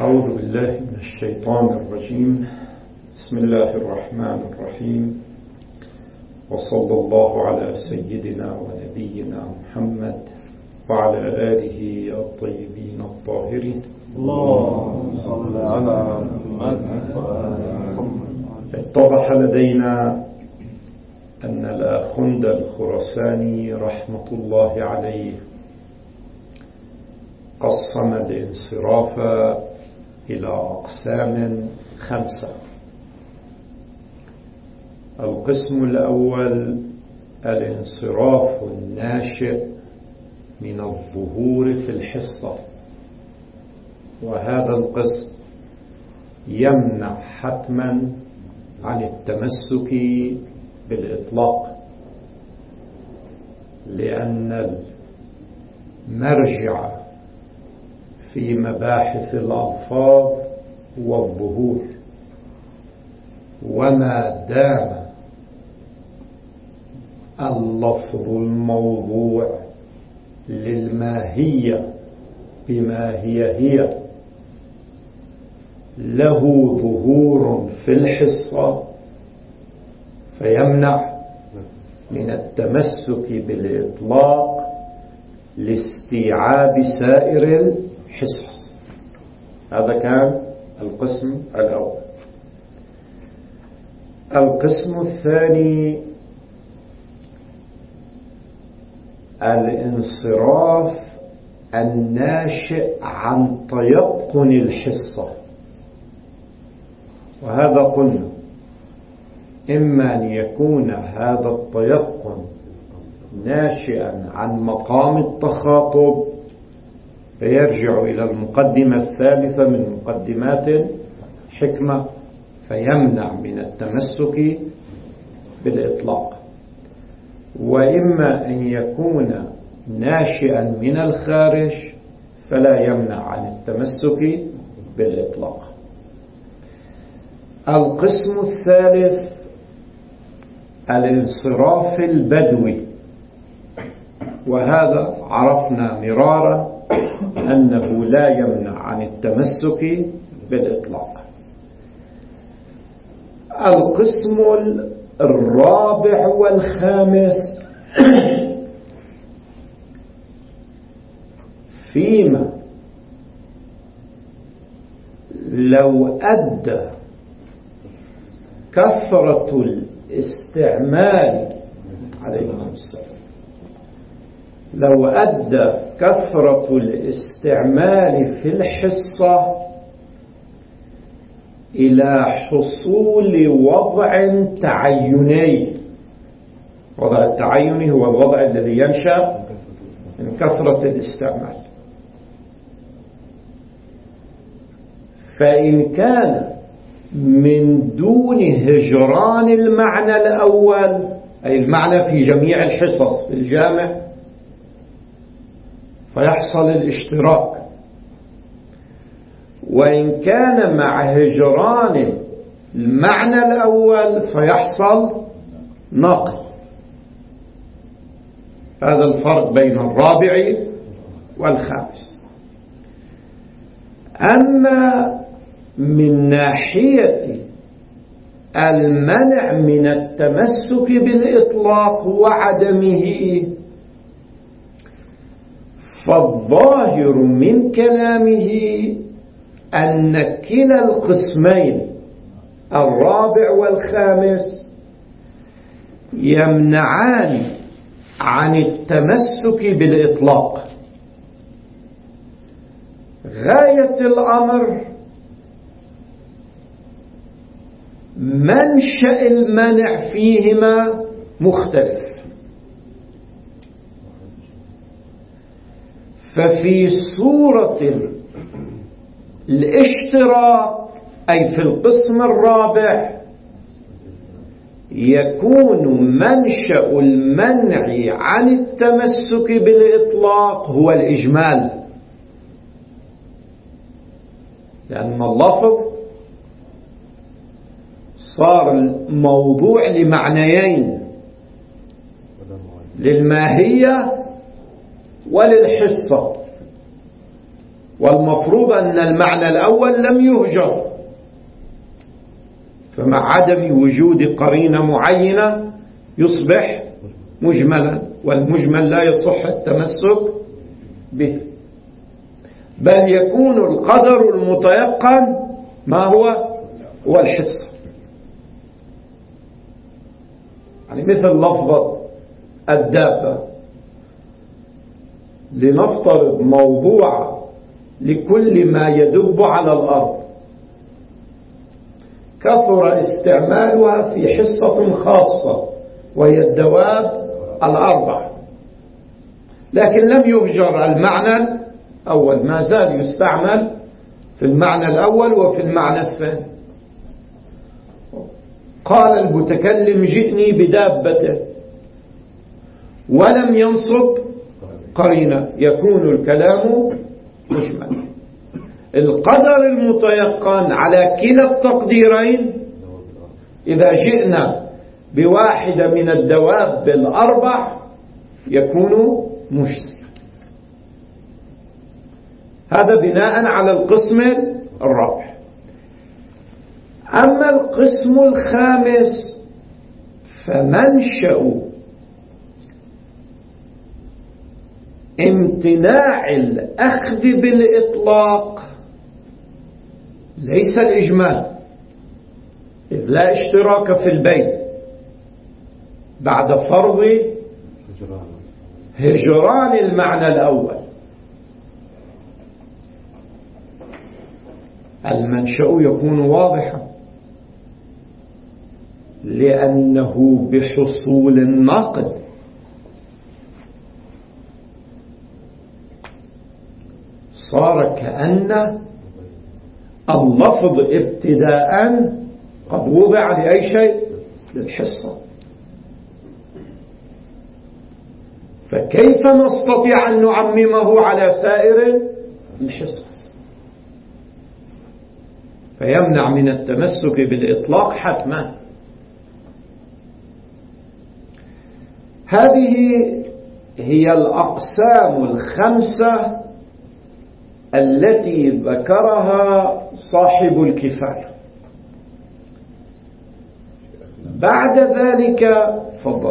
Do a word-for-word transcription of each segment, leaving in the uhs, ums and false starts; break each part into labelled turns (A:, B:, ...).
A: أعوذ بالله من الشيطان الرجيم. بسم الله الرحمن الرحيم، وصلى الله على سيدنا ونبينا محمد وعلى آله الطيبين الطاهرين.
B: اللهم صل على محمد وآل محمد.
A: اتضح لدينا أن الآخوند الخراساني رحمة الله عليه قسم الانصراف إلى أقسام خمسة. القسم الأول الانصراف الناشئ من الظهور في الحصة، وهذا القسم يمنع حتما عن التمسك بالإطلاق، لأن المرجع في مباحث الألفاظ والظهور، وما دام اللفظ الموضوع للماهية بما هي هي له ظهور في الحصة فيمنع من التمسك بالإطلاق لاستيعاب سائر الحصص. هذا كان القسم الأول. القسم الثاني الانصراف الناشئ عن تيقن الحصة، وهذا قلنا إما أن يكون هذا التيقن ناشئا عن مقام التخاطب فيرجع إلى المقدمة الثالثة من مقدمات الحكمة فيمنع من التمسك بالإطلاق، وإما أن يكون ناشئا من الخارج فلا يمنع عن التمسك بالإطلاق. القسم الثالث الانصراف البدوي، وهذا عرفنا مرارا أنه لا يمنع عن التمسك بالإطلاق. القسم الرابع والخامس فيما لو أدى كثرة الاستعمال عليكم السلام لو أدى كثرة الاستعمال في الحصة إلى حصول وضع تعيني. وضع التعيني هو الوضع الذي ينشأ من كثرة الاستعمال، فإن كان من دون هجران المعنى الأول، أي المعنى في جميع الحصص في الجامع، فيحصل الاشتراك، وإن كان مع هجران المعنى الأول فيحصل نقل. هذا الفرق بين الرابع والخامس. أما من ناحية المنع من التمسك بالإطلاق وعدمه، فالظاهر من كلامه أن كلا القسمين الرابع والخامس يمنعان عن التمسك بالإطلاق. غاية الأمر منشأ المنع فيهما مختلف، ففي صورة الاشتراك أي في القسم الرابع يكون منشأ المنع عن التمسك بالإطلاق هو الإجمال، لأن اللفظ صار الموضوع لمعنيين، للماهية وللحصة. والمفروض أن المعنى الأول لم يهجر، فمع عدم وجود قرينة معينة يصبح مجملا، والمجمل لا يصح التمسك به، بل يكون القدر المتيقن ما هو هو الحصة. يعني مثل لفظة الدابة، لنفترض موضوع لكل ما يدب على الأرض، كثر استعمالها في حصة خاصة وهي الدواب الأربع، لكن لم يهجر المعنى الأول، ما زال يستعمل في المعنى الأول وفي المعنى الثاني. قال المتكلم جئني بدابته ولم ينصب قرينة، يكون الكلام مجمل. القدر المتيقن على كلا التقديرين إذا جئنا بواحدة من الدواب الأربع يكون مجزي. هذا بناء على القسم الرابع. أما القسم الخامس فمنشأ امتناع الأخذ بالإطلاق ليس الإجمال، إذ لا اشتراك في البيع بعد فرض هجران المعنى الأول. المنشأ يكون واضحا لأنه بحصول النقد صار كأن اللفظ ابتداء قد وضع لأي شيء، للحصة. فكيف نستطيع أن نعممه على سائر الحصص؟ فيمنع من التمسك بالإطلاق حتما. هذه هي الأقسام الخمسة التي ذكرها صاحب الكفاية. بعد ذلك فضل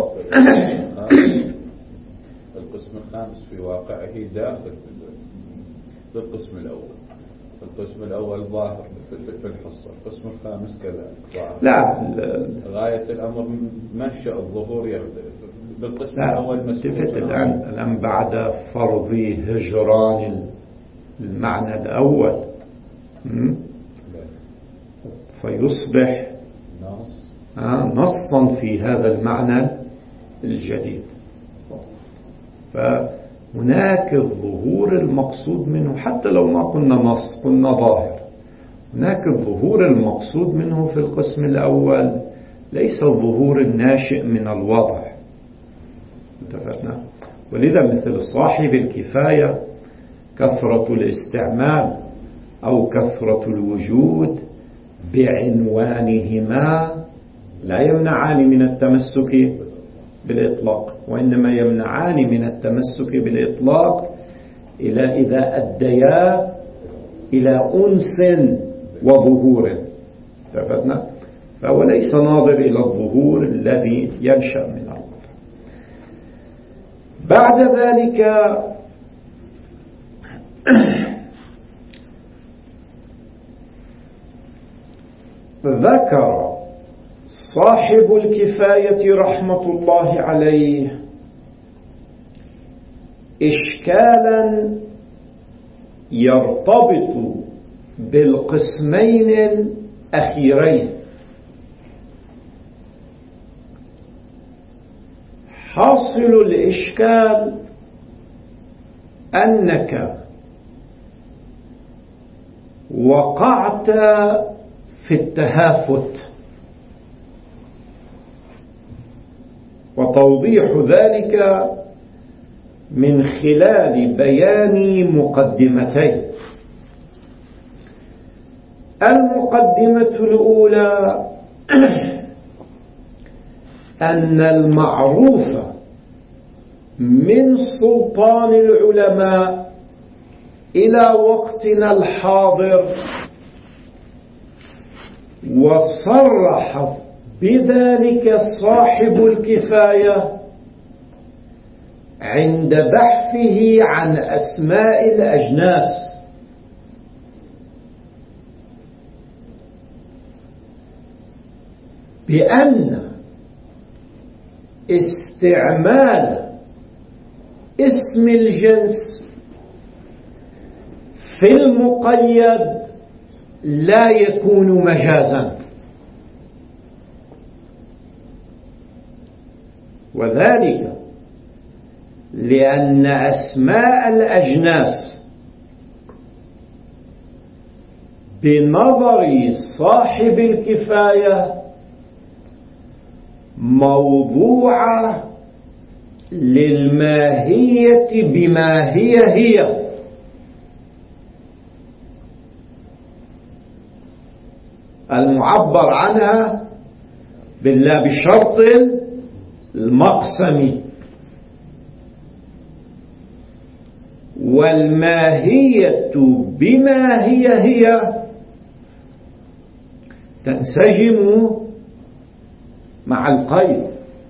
C: القسم الخامس في واقعه داخل في القسم الأول. القسم الأول ظاهر في الحصة، القسم الخامس كذلك.
A: لا،
C: غاية الأمر منشأ الظهور يختلف. بالقسم
A: لا
C: الأول
A: التفت الآن الآن بعد فرض هجران المعنى الأول فيصبح نصا في هذا المعنى الجديد. فهناك الظهور المقصود منه، حتى لو ما قلنا نص قلنا ظاهر، هناك الظهور المقصود منه في القسم الأول ليس الظهور الناشئ من الوضع. اتفقنا؟ ولذا مثل صاحب الكفاية كثرة الاستعمال أو كثرة الوجود بعنوانهما لا يمنعان من التمسك بالإطلاق، وإنما يمنعان من التمسك بالإطلاق إلى إذا أديا إلى أنس وظهور. اتفقنا؟ فهو ليس ناظر إلى الظهور الذي ينشأ من الوضع. بعد ذلك ذكر صاحب الكفاية رحمة الله عليه إشكالا يرتبط بالقسمين الأخيرين. حاصل الإشكال أنك وقعت في التهافت، وتوضيح ذلك من خلال بيان مقدمتين. المقدمة الأولى أن المعروف من سلطان العلماء إلى وقتنا الحاضر، وصرح بذلك صاحب الكفاية عند بحثه عن أسماء الأجناس، بأن استعمال اسم الجنس في المقيد لا يكون مجازا، وذلك لأن أسماء الأجناس بنظر صاحب الكفاية موضوعة للماهية بما هي هي، المعبر عنها بالله بشرط المقسم، والماهية بما هي هي تنسجم مع القيد.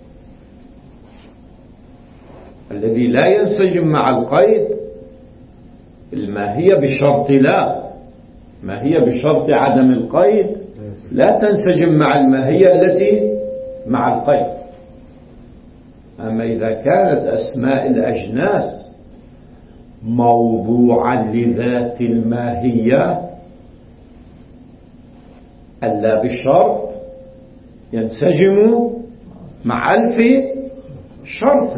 A: الذي لا ينسجم مع القيد الماهية بشرط لا، ماهية بشرط عدم القيد لا تنسجم مع الماهية التي مع القيد. أما إذا كانت أسماء الأجناس موضوعا لذات الماهية ألا بالشرط ينسجم مع ألف شرط.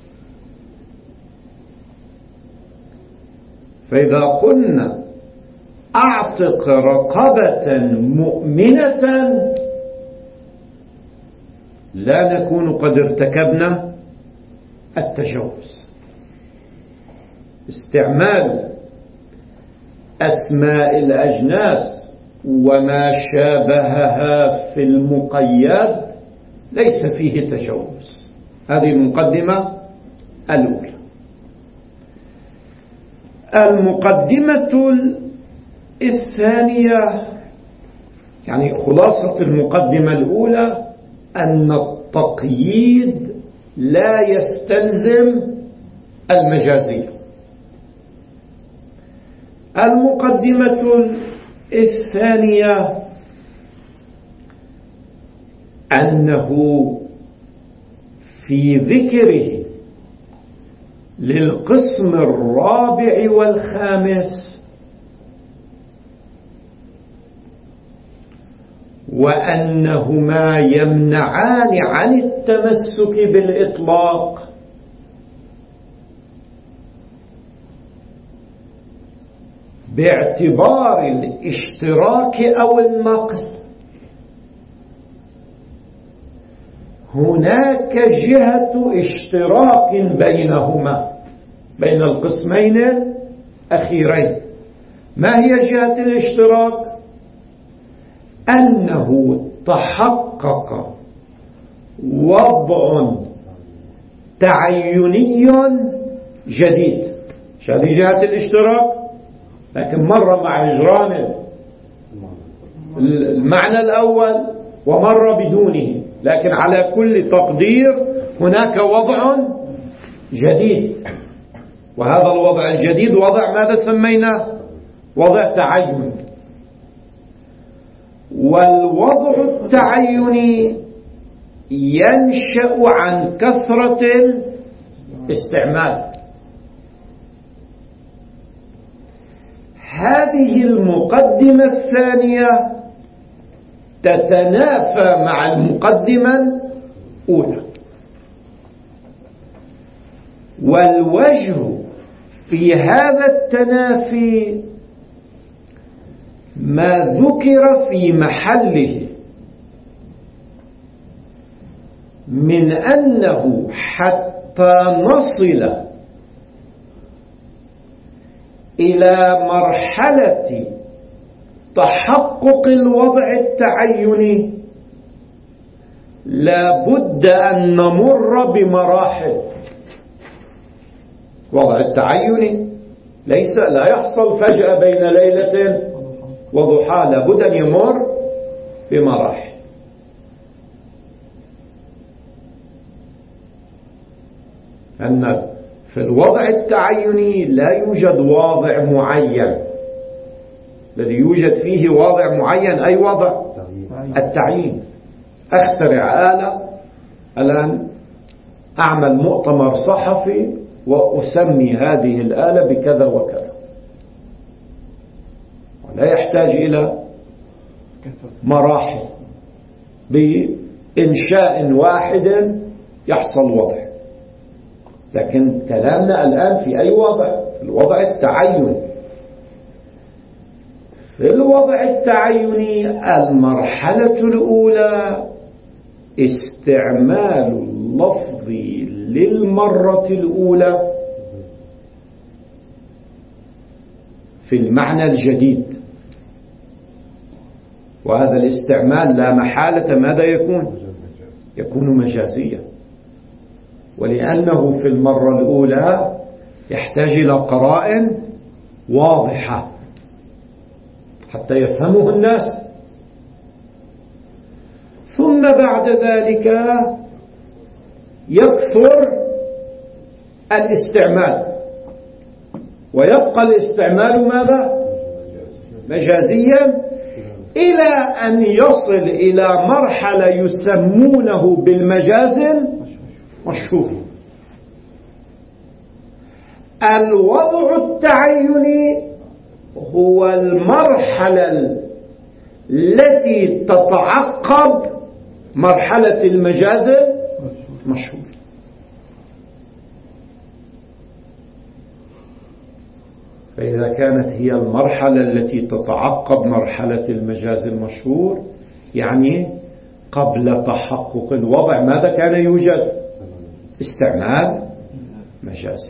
A: فإذا قلنا أعتق رقبة مؤمنة لا نكون قد ارتكبنا التجاوز. استعمال أسماء الأجناس وما شابهها في المقيد ليس فيه تجاوز. هذه المقدمة الأولى. المقدمة الثانية، يعني خلاصة المقدمة الأولى، أن التقييد لا يستلزم المجازية. المقدمة الثانية أنه في ذكره للقسم الرابع والخامس وأنهما يمنعان عن التمسك بالإطلاق باعتبار الاشتراك أو النقل، هناك جهة اشتراك بينهما، بين القسمين الأخيرين. ما هي جهة الاشتراك؟ أنه تحقق وضع تعيني جديد. هذه جهة الاشتراك، لكن مر مع إجرام المعنى الأول ومر بدونه، لكن على كل تقدير هناك وضع جديد، وهذا الوضع الجديد وضع ماذا سميناه؟ وضع تعين. والوضع التعيني ينشأ عن كثرة الاستعمال. هذه المقدمة الثانية تتنافى مع المقدمة الأولى، والوجه في هذا التنافي ما ذكر في محله من أنه حتى نصل إلى مرحلة تحقق الوضع التعيني لا بد أن نمر بمراحل. وضع التعيني ليس لا يحصل فجأة بين ليلة وضحى، لابد أن يمر بمراحل. أن في الوضع التعيني لا يوجد واضع معين، الذي يوجد فيه واضع معين أي وضع التعيين. أخترع آلة الآن، أعمل مؤتمر صحفي وأسمي هذه الآلة بكذا وكذا، ولا يحتاج إلى مراحل، بإنشاء واحد يحصل وضع. لكن كلامنا الآن في أي وضع؟ في الوضع التعيني. في الوضع التعيني المرحلة الأولى استعمال اللفظ للمرة الأولى في المعنى الجديد، وهذا الاستعمال لا محالة ماذا يكون؟ يكون مجازيا، ولأنه في المرة الأولى يحتاج إلى قرائن واضحة حتى يفهمه الناس. ثم بعد ذلك يكثر الاستعمال، ويبقى الاستعمال ماذا؟ مجازيا، إلى أن يصل إلى مرحلة يسمونه بالمجاز مشهور. الوضع التعيني هو المرحلة التي تتعقب مرحلة المجاز مشهور. فإذا كانت هي المرحلة التي تتعقب مرحلة المجاز المشهور، يعني قبل تحقق الوضع ماذا كان يوجد؟ استعمال مجازي.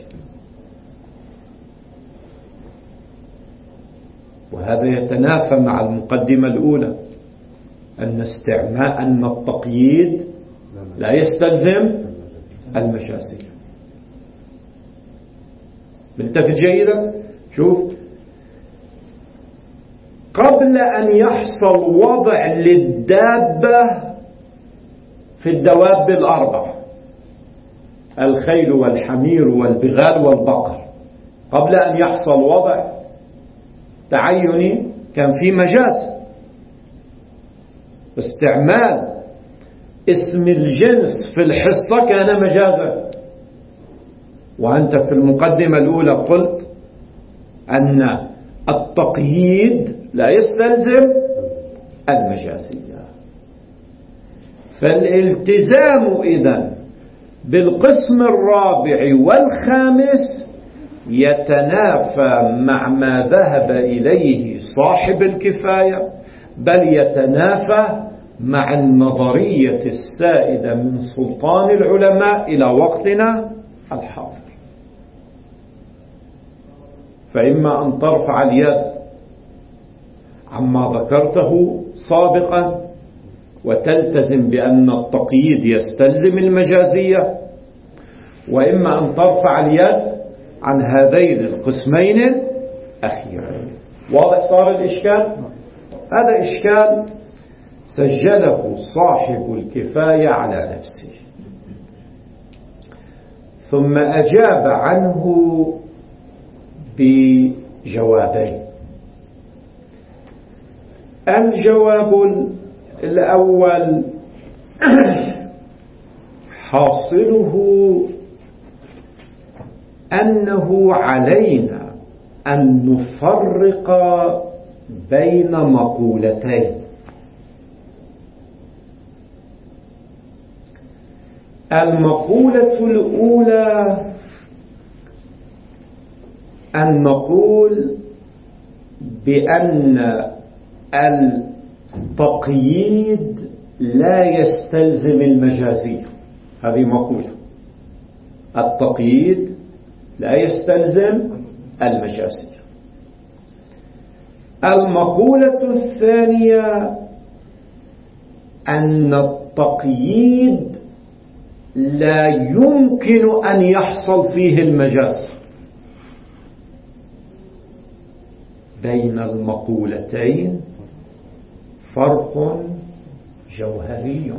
A: وهذا يتنافى مع المقدمة الأولى، أن استعمال أن التقييد لا يستلزم المجازية. ملتفت جيدا؟ شوف، قبل أن يحصل وضع للدابة في الدواب الأربع، الخيل والحمير والبغال والبقر، قبل أن يحصل وضع تعيني كان في مجاز. استعمال اسم الجنس في الحصة كان مجازا. وأنت في المقدمة الأولى قلت أن التقييد لا يستلزم المجازية. فالالتزام إذن بالقسم الرابع والخامس يتنافى مع ما ذهب إليه صاحب الكفاية، بل يتنافى مع النظرية السائدة من سلطان العلماء إلى وقتنا الحاضر. فإما أن ترفع اليد عما ذكرته سابقا وتلتزم بأن التقييد يستلزم المجازية، وإما أن ترفع اليد عن هذين القسمين الأخيرين. واضح صار الإشكال؟ هذا إشكال سجله صاحب الكفاية على نفسه، ثم أجاب عنه بجوابين. الجواب الأول حاصله أنه علينا أن نفرق بين مقولتين. المقولة الأولى أن نقول بأن التقييد لا يستلزم المجازية. هذه مقولة، التقييد لا يستلزم المجازية. المقولة الثانية أن التقييد لا يمكن أن يحصل فيه المجاز. بين المقولتين فرق جوهري،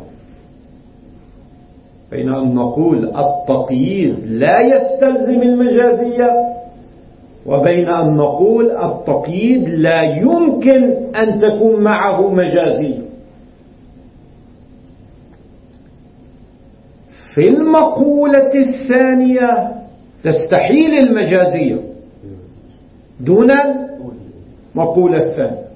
A: بين أن نقول التقييد لا يستلزم المجازية، وبين أن نقول التقييد لا يمكن أن تكون معه مجازية. في المقولة الثانية تستحيل المجازية دون المقولة الثانية.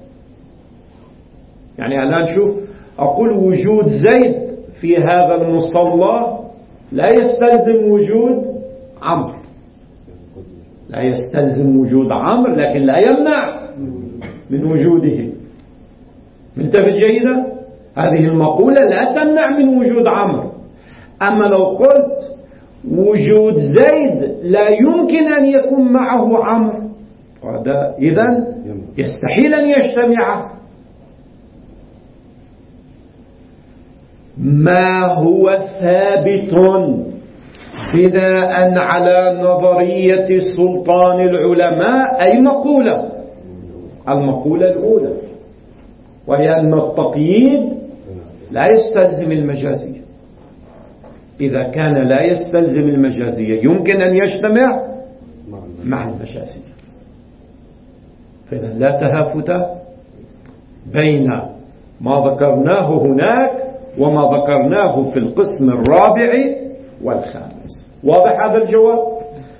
A: يعني الآن شوف، أقول وجود زيد في هذا المصلى لا يستلزم وجود عمرو، لا يستلزم وجود عمرو، لكن لا يمنع من وجوده. منتبه جيدا، هذه المقولة لا تمنع من وجود عمرو. أما لو قلت وجود زيد لا يمكن أن يكون معه عمرو، هذا إذن يستحيل أن يجتمع. ما هو ثابت بناء على نظرية سلطان العلماء أي مقولة؟ المقولة الأولى، وهي أن التقييد لا يستلزم المجازية. إذا كان لا يستلزم المجازية يمكن أن يجتمع مع المجازية. فإذا لا تهافت بين ما ذكرناه هناك وما ذكرناه في القسم الرابع والخامس. واضح هذا الجواب؟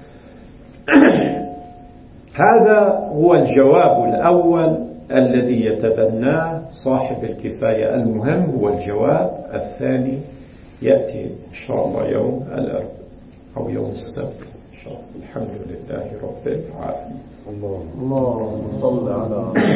A: هذا هو الجواب الأول الذي يتبناه صاحب الكفاية. المهم هو الجواب الثاني، يأتي إن شاء الله يوم الأربعاء أو يوم السبت إن شاء الله. الحمد لله رب العالمين.
B: اللهم صل على